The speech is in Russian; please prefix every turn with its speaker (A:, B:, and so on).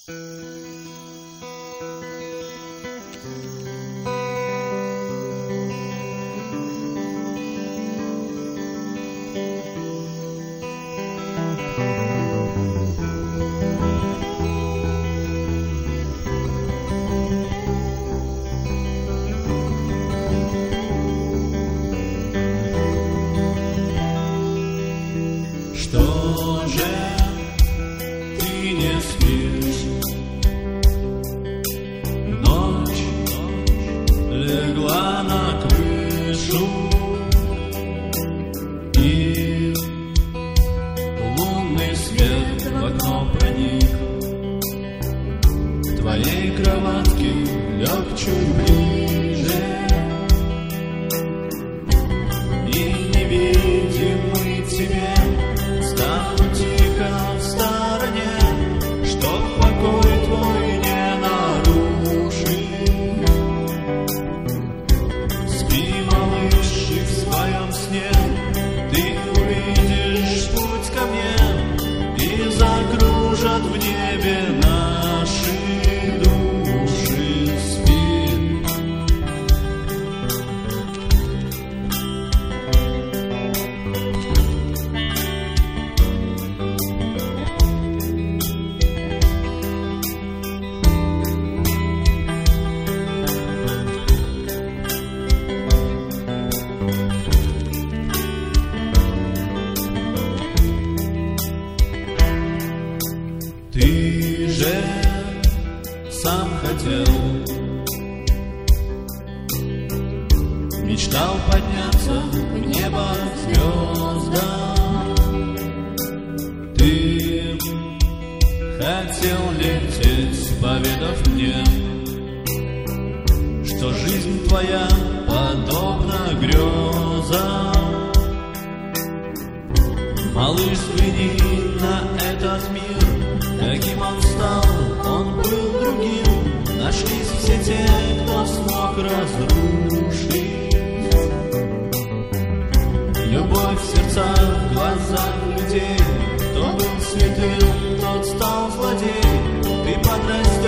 A: Что же ты не спишь? Ночь легла на крышу, и лунный свет в окно проник. К твоей кроватке лег чуть ближе, и невидимый тебе стану тихо в стороне, чтоб покой твой не нарушить. Спи, малыш, и в своем сне ты увидишь путь ко мне, и закружат в небе наши души. Спи. Ты же сам хотел, мечтал подняться в небо к звездам. Ты хотел лететь, поведав мне, что жизнь твоя подобна грезам. Малыш, взгляни на этот мир, каким он стал, он был другим. Нашлись все те, кто смог разрушить любовь в сердцах, в глазах людей. Кто был святым, тот стал злодеем. Ты подрастешь